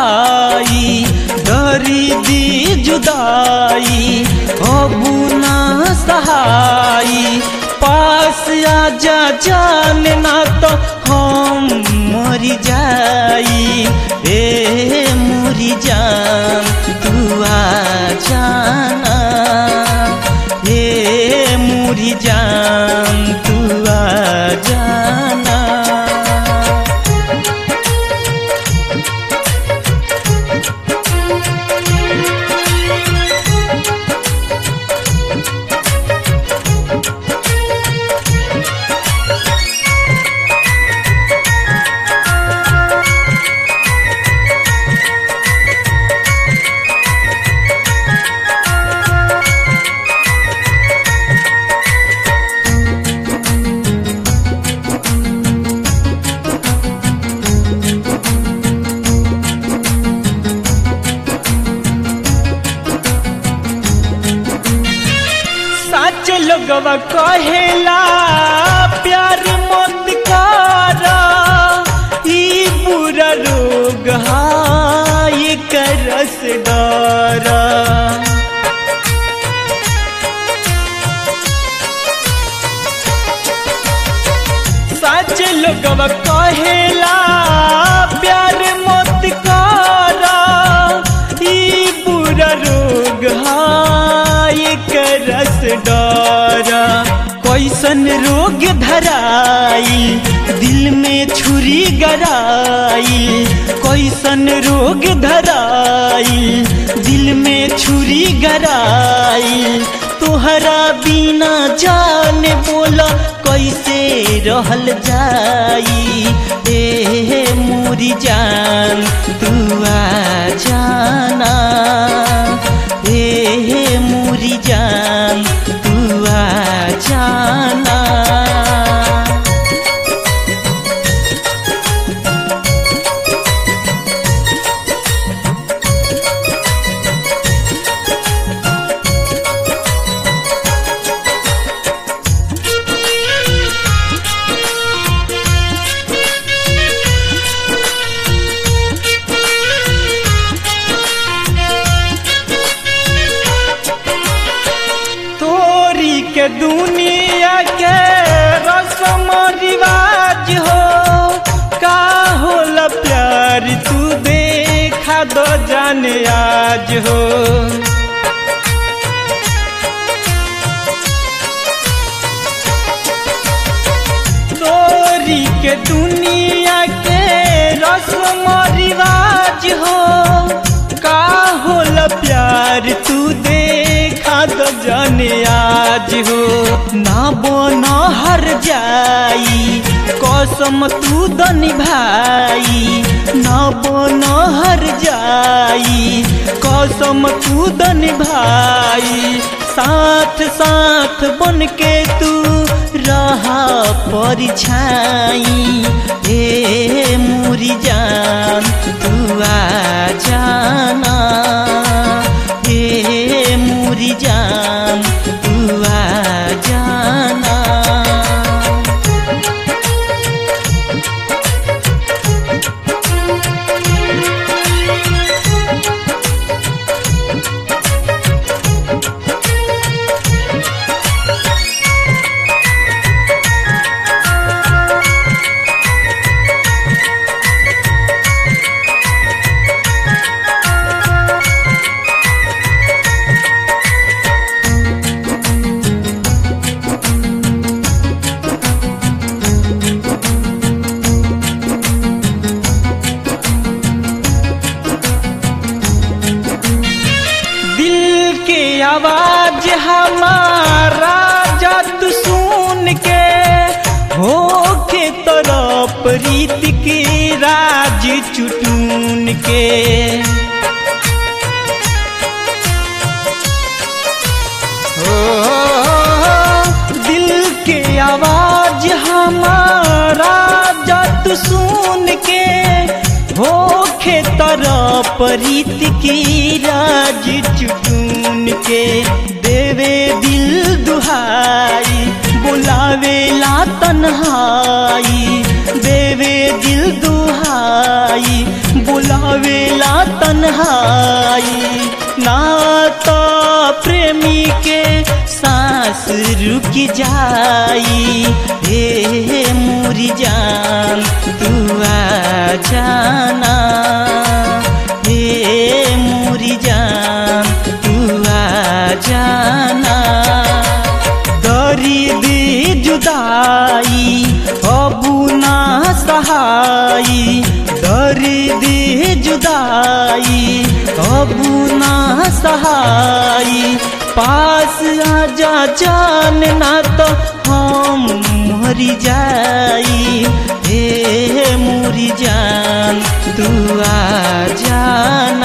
सहाई डरी दी जुदाई अबू ना सहाई पास आजा जान ना तो हम मर जाई ए मोरी जान तू आ जाना ए मोरी जान तू आ जाना। लोगवा कहेला प्यार मत करा ई बुरा रोग हाय करस डरा सच लोगवा कहेला प्यार मत करा ई बुरा रोग हाय करस डरा कैसन रोग धराई दिल में छुरी गराई कैसन रोग धराई दिल में छुरी गराई तोहरा बिना जान बोला कैसे रहल जाई ए मोरी जान तू आ जाना ए मोरी जान तू आ जाना। के दुनिया के रस्म रिवाज हो का होला प्यार तू देखा दो जाने आज हो तोरी के दुनिया के रस्म रिवाज हो का होला प्यार तू देखा दो जाने आज हो ना बना हर जाई कसम तू द निभाई ना बना हर जाई कसम तू द निभाई साथ साथ बन के तू रहा परछाई ए मोरी जान तू आ जाना ए मोरी जान तू आ जाना। आवाज हमारा जद सुन के हो के तरफ रीत के राज चुटून के हो दिल के आवाज हमारा जद सुन के हो के तरफ रीत की राज चुटून के देवे दिल दुहाई बुलावे ला तन्हाई देवे दिल दुहाई बुलावे ला तन्हाई ना तो प्रेमी के सांस रुक जाई। हे मोरी जान तू आ जाना, हे मोरी जान तू आ जाना। दर्द जुदाई अब ना सहाई, दर्द जुदाई अब ना सहाई। पास आजा जान ना तो हम मर जाई। हे मोरी जान तू आ जाना।